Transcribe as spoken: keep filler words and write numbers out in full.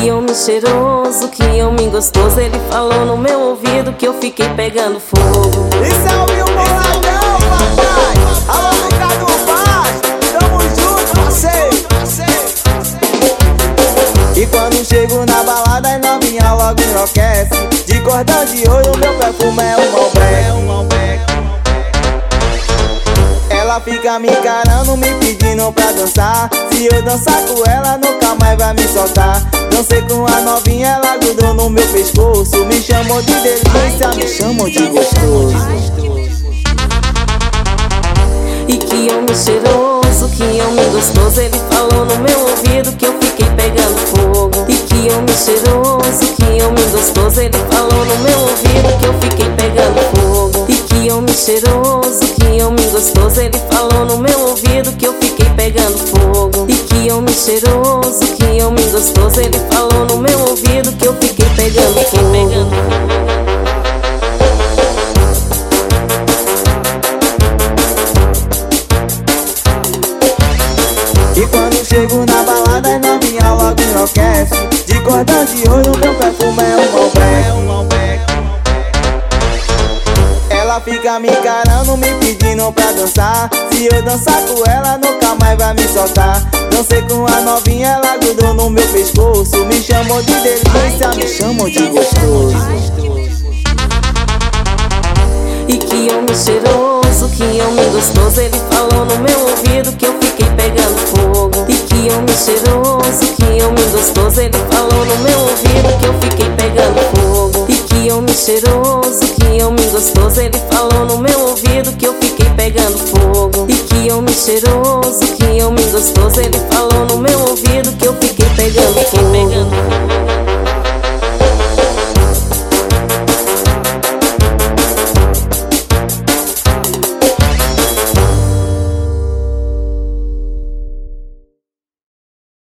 que homem cheiroso, que homem gostoso. Ele falou no meu ouvido que eu fiquei pegando fogo. Isso é o Will Boladão, papai. Alô, Ricardo Vaz, tamo junto, parceiro. E quando chego na balada, a novinha logo enlouquece. De cordão de ouro, meu perfume é um Malbec. Ela fica me encarando, me pedindo pra dançar. Se eu dançar com ela, nunca mais vai me soltar. Dancei com a novinha, ela grudou no meu pescoço. Me chamou de delícia, me chamou de gostoso. E que homem cheiroso, que homem gostoso. Ele falou no meu ouvido que eu fiquei pegando fogo. E que homem cheiroso, que homem gostoso. Ele falou no meu ouvido que eu fiquei pegando fogo. E que homem cheiroso, que homem gostoso. Ele falou no meu ouvido que eu fiquei pegando fogo. E que homem cheiroso, que homem gostoso. Ele falou no meu ouvido que eu fiquei pegando fogo. E quando chego na balada, a novinha logo enlouquece. De cordão de ouro, meu perfume é um Malbec. Ela fica me encarando, me pedindo pra dançar. Se eu dançar com ela, nunca mais vai me soltar. Dancei com a novinha, ela grudou no meu pescoço. Me chamou de delícia, me chamou de gostoso. E que homem cheiroso, que homem gostoso. Ele falou no meu ouvido que eu fiquei pegando fogo. E que homem cheiroso, que homem gostoso. Ele falou no meu ouvido que eu fiquei pegando fogo. E que homem cheiroso, que homem gostoso. Ele falou no meu ouvido que eu fiquei pegando fogo. E que homem cheiroso, que homem gostoso. Ele falou no meu ouvido que eu fiquei